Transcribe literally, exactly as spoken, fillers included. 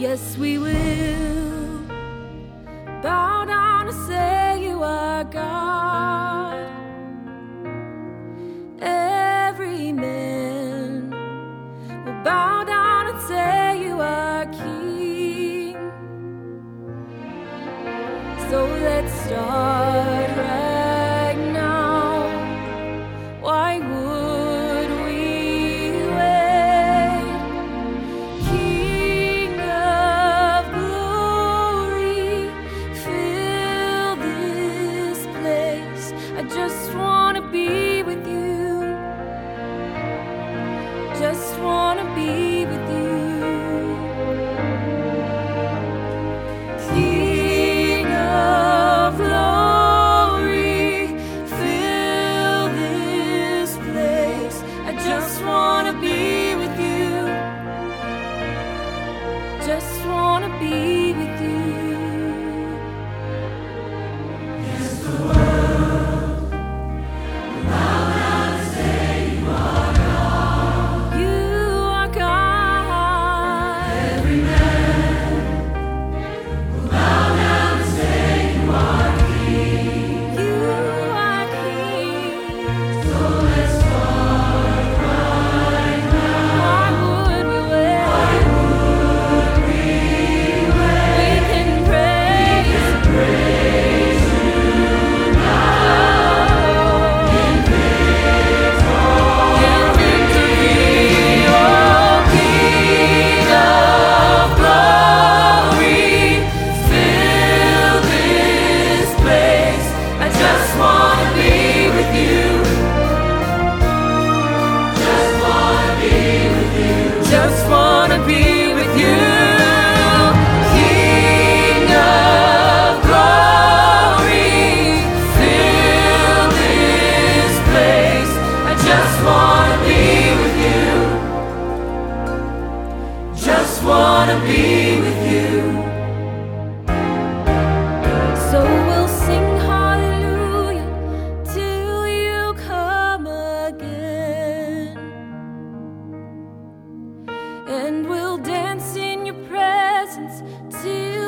Yes, we will bow down and say you are God. Every man will bow down and say you are King. So let's start right now. Why would we wait? King of glory, fill this place. I just want to be with you. Just want to be with you. King of glory, fill this place. I just want to be with you. Just want to be with you. Yes, the world will bow down and say you are God. You are God. Every man will bow down and say you are King. You are King. So let's start right now. Why would we wait? Why would we wait? We can praise. We can praise you now. In victory. In victory. Oh, King of glory, fill this place. I just want to be with you. Just want to be with you. Just want to be with you. King of glory, fill this place. I just want to be with you. Just want to be with you. So we'll sing hallelujah till you come again. And we'll dance in your presence till